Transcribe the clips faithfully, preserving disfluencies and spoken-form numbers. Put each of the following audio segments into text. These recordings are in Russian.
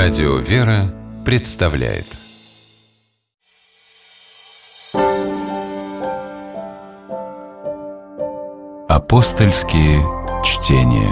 Радио «Вера» представляет Апостольские чтения.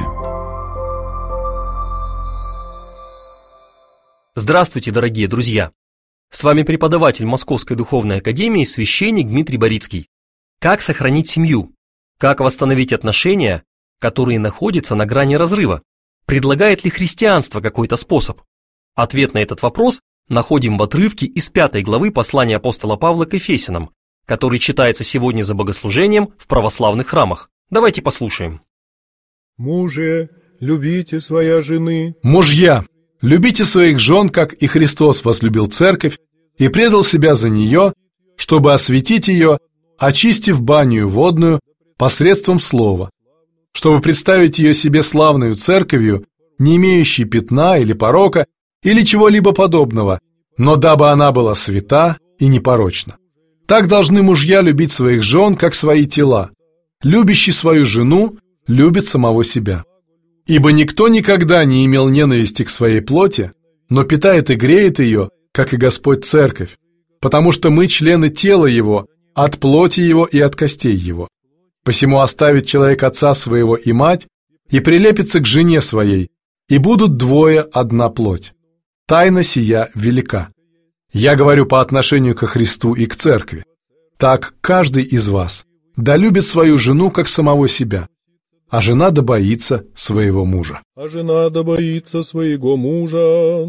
Здравствуйте, дорогие друзья! С вами преподаватель Московской Духовной Академии, священник Дмитрий Борицкий. Как сохранить семью? Как восстановить отношения, которые находятся на грани разрыва? Предлагает ли христианство какой-то способ? Ответ на этот вопрос находим в отрывке из пятой главы послания апостола Павла к Ефесянам, который читается сегодня за богослужением в православных храмах. Давайте послушаем. Мужи, любите своя жены. Мужья, любите своих жен, как и Христос возлюбил церковь и предал себя за нее, чтобы осветить ее, очистив баню водную посредством слова, чтобы представить ее себе славную церковью, не имеющей пятна или порока, или чего-либо подобного, но дабы она была свята и непорочна. Так должны мужья любить своих жен, как свои тела. Любящий свою жену любит самого себя. Ибо никто никогда не имел ненависти к своей плоти, но питает и греет ее, как и Господь церковь, потому что мы члены тела Его, от плоти Его и от костей Его. Посему оставит человек отца своего и мать, и прилепится к жене своей, и будут двое одна плоть. Тайна сия велика. Я говорю по отношению ко Христу и к церкви. Так каждый из вас да любит свою жену, как самого себя, а жена да боится своего мужа. А жена да боится своего мужа.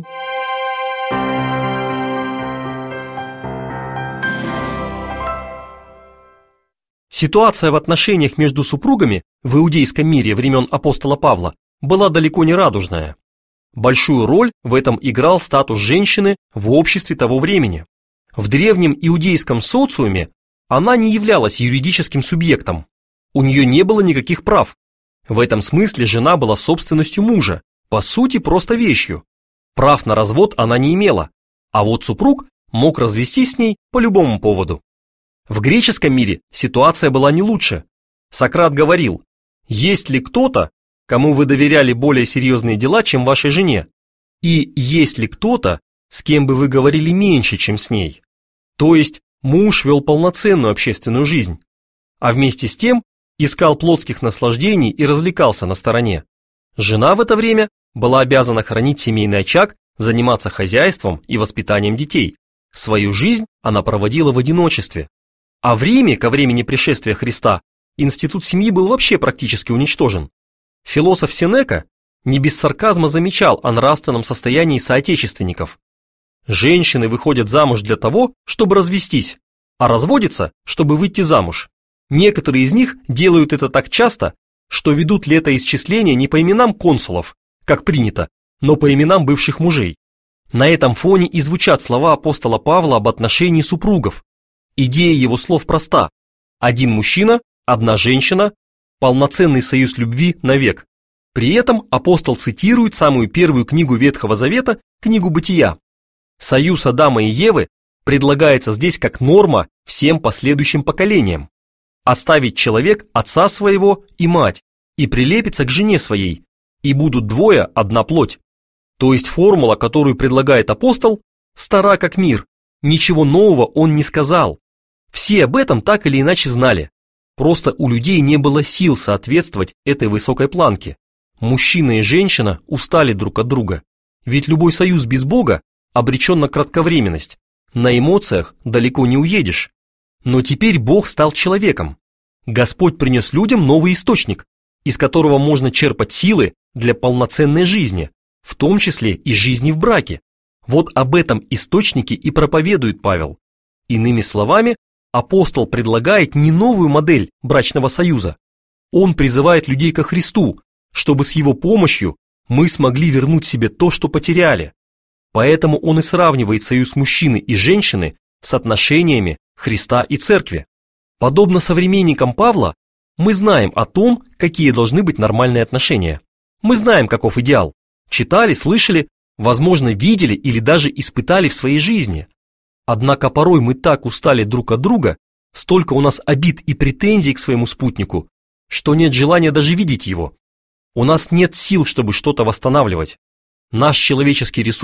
Ситуация в отношениях между супругами в иудейском мире времен апостола Павла была далеко не радужная. Большую роль в этом играл статус женщины в обществе того времени. В древнем иудейском социуме она не являлась юридическим субъектом. У нее не было никаких прав. В этом смысле жена была собственностью мужа, по сути просто вещью. Прав на развод она не имела, а вот супруг мог развестись с ней по любому поводу. В греческом мире ситуация была не лучше. Сократ говорил: «Есть ли кто-то, кому вы доверяли более серьезные дела, чем вашей жене? И есть ли кто-то, с кем бы вы говорили меньше, чем с ней?» То есть муж вел полноценную общественную жизнь, а вместе с тем искал плотских наслаждений и развлекался на стороне. Жена в это время была обязана хранить семейный очаг, заниматься хозяйством и воспитанием детей. Свою жизнь она проводила в одиночестве. А в Риме, ко времени пришествия Христа, институт семьи был вообще практически уничтожен. Философ Сенека не без сарказма замечал о нравственном состоянии соотечественников. Женщины выходят замуж для того, чтобы развестись, а разводятся, чтобы выйти замуж. Некоторые из них делают это так часто, что ведут летоисчисление не по именам консулов, как принято, но по именам бывших мужей. На этом фоне и звучат слова апостола Павла об отношении супругов. Идея его слов проста: один мужчина, одна женщина, полноценный союз любви навек. При этом апостол цитирует самую первую книгу Ветхого Завета, книгу Бытия. Союз Адама и Евы предлагается здесь как норма всем последующим поколениям. Оставить человек отца своего и мать, и прилепится к жене своей, и будут двое одна плоть. То есть формула, которую предлагает апостол, стара как мир, ничего нового он не сказал. Все об этом так или иначе знали. Просто у людей не было сил соответствовать этой высокой планке. Мужчина и женщина устали друг от друга. Ведь любой союз без Бога обречен на кратковременность. На эмоциях далеко не уедешь. Но теперь Бог стал человеком. Господь принес людям новый источник, из которого можно черпать силы для полноценной жизни, в том числе и жизни в браке. Вот об этом источнике и проповедует Павел. Иными словами, апостол предлагает не новую модель брачного союза. Он призывает людей ко Христу, чтобы с его помощью мы смогли вернуть себе то, что потеряли. Поэтому он и сравнивает союз мужчины и женщины с отношениями Христа и Церкви. Подобно современникам Павла, мы знаем о том, какие должны быть нормальные отношения. Мы знаем, каков идеал. Читали, слышали, возможно, видели или даже испытали в своей жизни. Однако порой мы так устали друг от друга, столько у нас обид и претензий к своему спутнику, что нет желания даже видеть его. У нас нет сил, чтобы что-то восстанавливать. Наш человеческий ресурс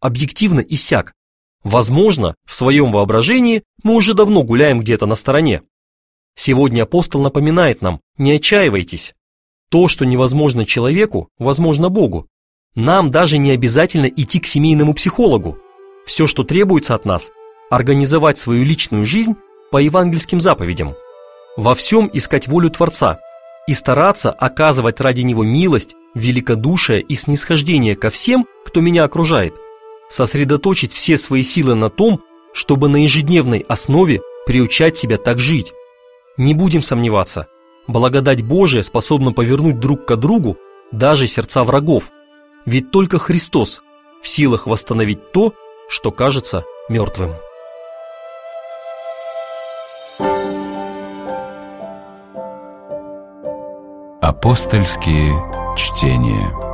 объективно иссяк. Возможно, в своем воображении мы уже давно гуляем где-то на стороне. Сегодня апостол напоминает нам: не отчаивайтесь. То, что невозможно человеку, возможно Богу. Нам даже не обязательно идти к семейному психологу. Все, что требуется от нас – организовать свою личную жизнь по евангельским заповедям. Во всем искать волю Творца и стараться оказывать ради Него милость, великодушие и снисхождение ко всем, кто меня окружает. Сосредоточить все свои силы на том, чтобы на ежедневной основе приучать себя так жить. Не будем сомневаться, благодать Божия способна повернуть друг к другу даже сердца врагов, ведь только Христос в силах восстановить то, что кажется мертвым. Апостольские чтения.